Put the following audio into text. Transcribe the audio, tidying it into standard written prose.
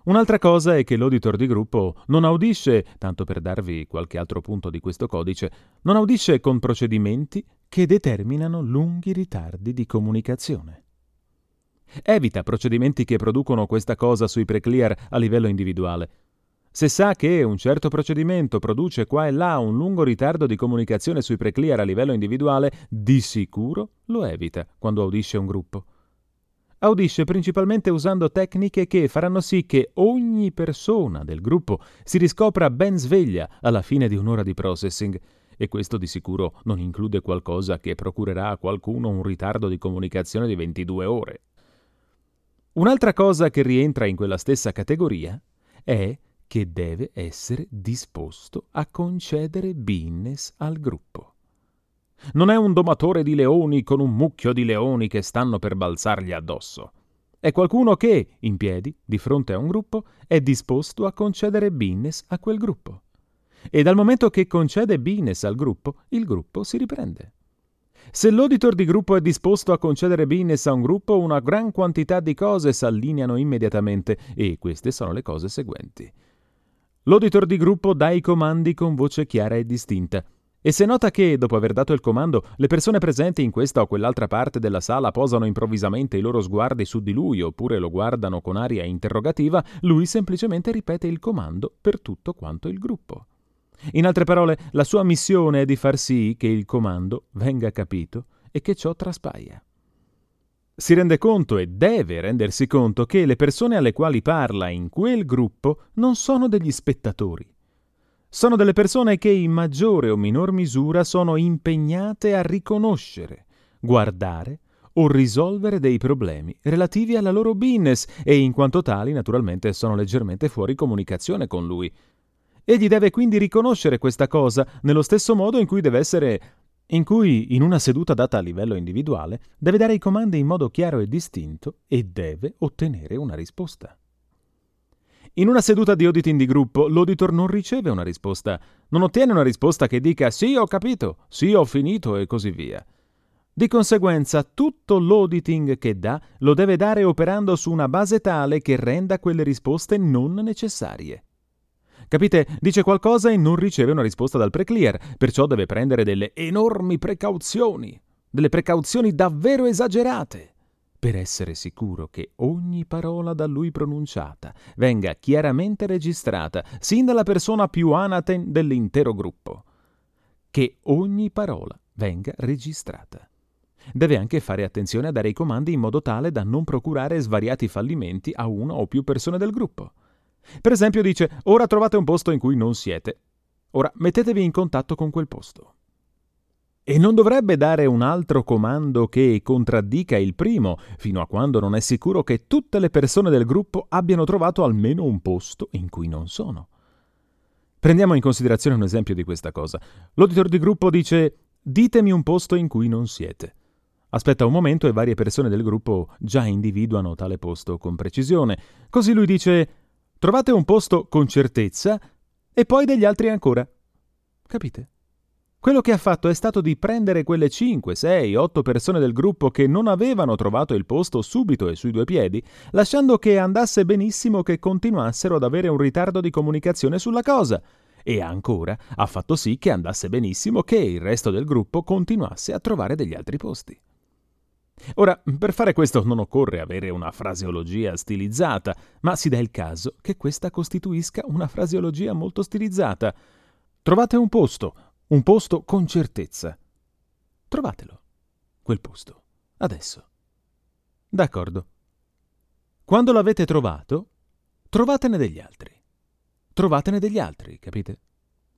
Un'altra cosa è che l'auditor di gruppo non audisce, tanto per darvi qualche altro punto di questo codice, non audisce con procedimenti che determinano lunghi ritardi di comunicazione. Evita procedimenti che producono questa cosa sui pre-clear a livello individuale. Se sa che un certo procedimento produce qua e là un lungo ritardo di comunicazione sui pre-clear a livello individuale, di sicuro lo evita quando audisce un gruppo. Audisce principalmente usando tecniche che faranno sì che ogni persona del gruppo si riscopra ben sveglia alla fine di un'ora di processing, e questo di sicuro non include qualcosa che procurerà a qualcuno un ritardo di comunicazione di 22 ore. Un'altra cosa che rientra in quella stessa categoria è che deve essere disposto a concedere business al gruppo. Non è un domatore di leoni con un mucchio di leoni che stanno per balzargli addosso. È qualcuno che, in piedi, di fronte a un gruppo, è disposto a concedere business a quel gruppo. E dal momento che concede business al gruppo, il gruppo si riprende. Se l'auditor di gruppo è disposto a concedere business a un gruppo, una gran quantità di cose si allineano immediatamente, e queste sono le cose seguenti. L'auditor di gruppo dà i comandi con voce chiara e distinta. E se nota che, dopo aver dato il comando, le persone presenti in questa o quell'altra parte della sala posano improvvisamente i loro sguardi su di lui oppure lo guardano con aria interrogativa, lui semplicemente ripete il comando per tutto quanto il gruppo. In altre parole, la sua missione è di far sì che il comando venga capito e che ciò traspaia. Si rende conto e deve rendersi conto che le persone alle quali parla in quel gruppo non sono degli spettatori. Sono delle persone che in maggiore o minor misura sono impegnate a riconoscere, guardare o risolvere dei problemi relativi alla loro business e in quanto tali naturalmente sono leggermente fuori comunicazione con lui. Egli deve quindi riconoscere questa cosa nello stesso modo in cui in una seduta data a livello individuale deve dare i comandi in modo chiaro e distinto e deve ottenere una risposta. In una seduta di auditing di gruppo, l'auditor non riceve una risposta, non ottiene una risposta che dica «sì, ho capito», «sì, ho finito» e così via. Di conseguenza, tutto l'auditing che dà lo deve dare operando su una base tale che renda quelle risposte non necessarie. Capite? Dice qualcosa e non riceve una risposta dal pre-clear, perciò deve prendere delle enormi precauzioni, delle precauzioni davvero esagerate, per essere sicuro che ogni parola da lui pronunciata venga chiaramente registrata, sin dalla persona più anaten dell'intero gruppo. Che ogni parola venga registrata. Deve anche fare attenzione a dare i comandi in modo tale da non procurare svariati fallimenti a una o più persone del gruppo. Per esempio dice, ora trovate un posto in cui non siete. Ora mettetevi in contatto con quel posto. E non dovrebbe dare un altro comando che contraddica il primo, fino a quando non è sicuro che tutte le persone del gruppo abbiano trovato almeno un posto in cui non sono. Prendiamo in considerazione un esempio di questa cosa. L'auditor di gruppo dice, ditemi un posto in cui non siete. Aspetta un momento e varie persone del gruppo già individuano tale posto con precisione. Così lui dice, trovate un posto con certezza e poi degli altri ancora. Capite? Quello che ha fatto è stato di prendere quelle 5, 6, 8 persone del gruppo che non avevano trovato il posto subito e sui due piedi, lasciando che andasse benissimo che continuassero ad avere un ritardo di comunicazione sulla cosa. E ancora ha fatto sì che andasse benissimo che il resto del gruppo continuasse a trovare degli altri posti. Ora, per fare questo non occorre avere una fraseologia stilizzata, ma si dà il caso che questa costituisca una fraseologia molto stilizzata. Trovate un posto con certezza. Trovatelo, quel posto, adesso. D'accordo. Quando l'avete trovato, trovatene degli altri. Trovatene degli altri, capite?